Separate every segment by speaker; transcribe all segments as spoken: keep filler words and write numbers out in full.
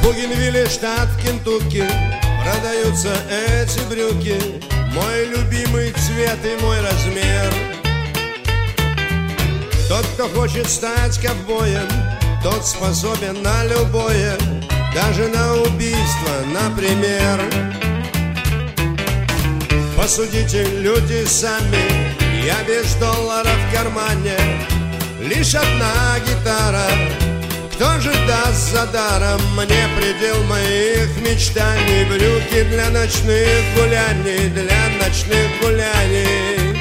Speaker 1: Бугенвилле, штат Кентукки, продаются эти брюки. Мой любимый цвет и мой размер. Тот, кто хочет стать ковбоем, тот способен на любое, даже на убийство, например. Посудите, люди, сами, я без доллара в кармане, лишь одна гитара. Кто же даст за даром мне предел моих мечтаний? Брюки для ночных гуляний, для ночных гуляний.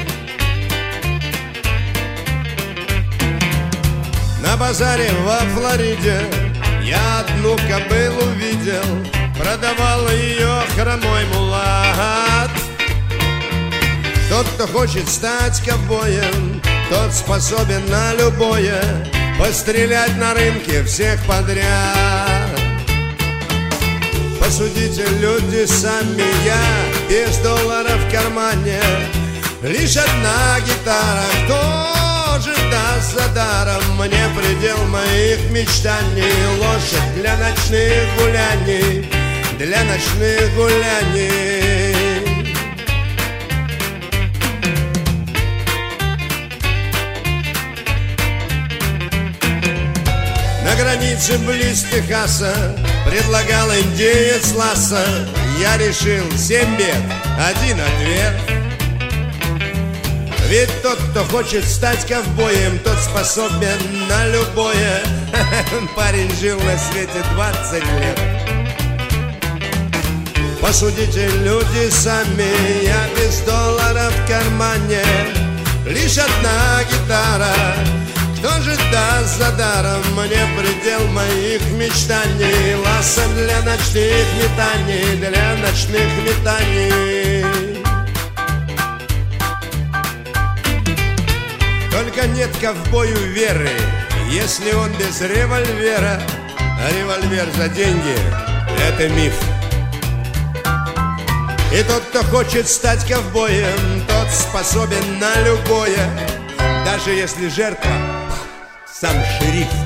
Speaker 1: На базаре во Флориде я одну кобылу видел, продавал ее хромой мулат. Тот, кто хочет стать ковбоем, тот способен на любое, пострелять на рынке всех подряд. Посудите, люди, сами, я без доллара в кармане, лишь одна гитара. Кто же даст за даром мне предел моих мечтаний? Лошадь для ночных гуляний, для ночных гуляний. На границе близ Техаса предлагал индеец Ласса. Я решил семь бед, один ответ. Ведь тот, кто хочет стать ковбоем, тот способен на любое. Парень жил на свете двадцать лет. Посудите, люди, сами, я без доллара в кармане, лишь одна гитара. Кто же даст за даром мне предел моих мечтаний? Ласса для ночных метаний, для ночных метаний. Только нет ковбою веры, если он без револьвера. А револьвер за деньги — это миф. И тот, кто хочет стать ковбоем, тот способен на любое, даже если жертва сам шериф.